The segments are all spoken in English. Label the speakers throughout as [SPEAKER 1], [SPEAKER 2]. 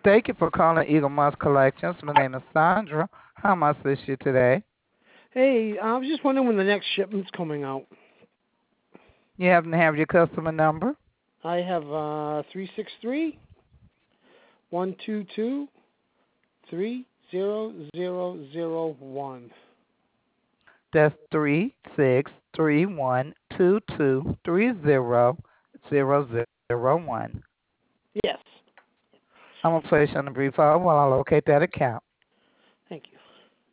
[SPEAKER 1] Thank you for calling Eagle Moss Collections. My name is Sandra. How may I assist you today?
[SPEAKER 2] Hey, I was just wondering when the next shipment's coming out.
[SPEAKER 1] You happen to have your customer number?
[SPEAKER 2] I have 363-122-30001.
[SPEAKER 1] That's 363122300001.
[SPEAKER 2] Yes.
[SPEAKER 1] I'm going to place you on a brief hold while I locate that account.
[SPEAKER 2] Thank you.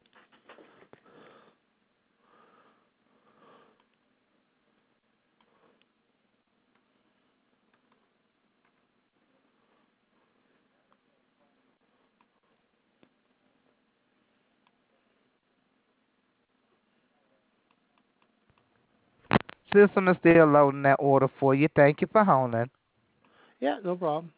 [SPEAKER 1] System is still loading that order for you. Thank you for holding.
[SPEAKER 2] Yeah, no problem.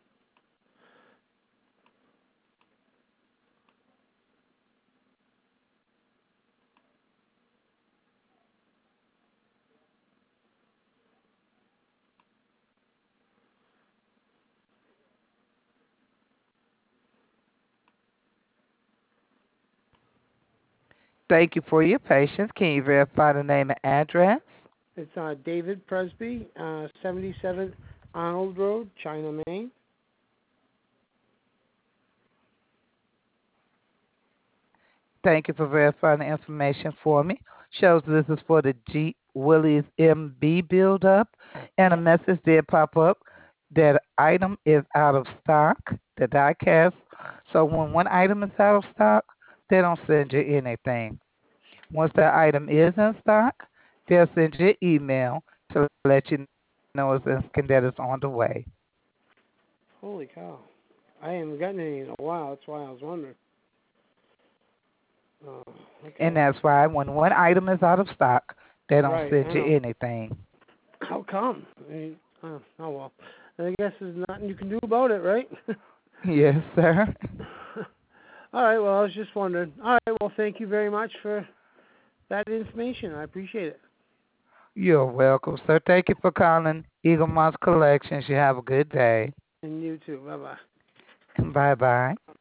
[SPEAKER 1] Thank you for your patience. Can you verify the name and address?
[SPEAKER 2] It's David Presby, 77 Arnold Road, China, Maine.
[SPEAKER 1] Thank you for verifying the information for me. Shows this is for the G Willie's MB build-up, and a
[SPEAKER 2] Yes.
[SPEAKER 1] message did pop up that item is out of stock, the die-cast. So when one item is out of stock, they don't send you anything. Once that item is in stock, they'll send you an email to let you know that it's on the way.
[SPEAKER 2] Holy cow. I haven't gotten any in a while. That's why I was wondering. Oh,
[SPEAKER 1] And
[SPEAKER 2] okay.
[SPEAKER 1] that's why when one item is out of stock, they don't
[SPEAKER 2] Right,
[SPEAKER 1] send
[SPEAKER 2] I
[SPEAKER 1] you
[SPEAKER 2] know.
[SPEAKER 1] anything.
[SPEAKER 2] How come? I mean, oh well. I guess there's nothing you can do about it, right?
[SPEAKER 1] Yes, sir.
[SPEAKER 2] All right. Well, I was just wondering. All right. Well, thank you very much for that information. I appreciate it.
[SPEAKER 1] You're welcome, sir. Thank you for calling Eagle Moss Collections. You have a good day.
[SPEAKER 2] And you too. Bye bye.
[SPEAKER 1] Bye bye.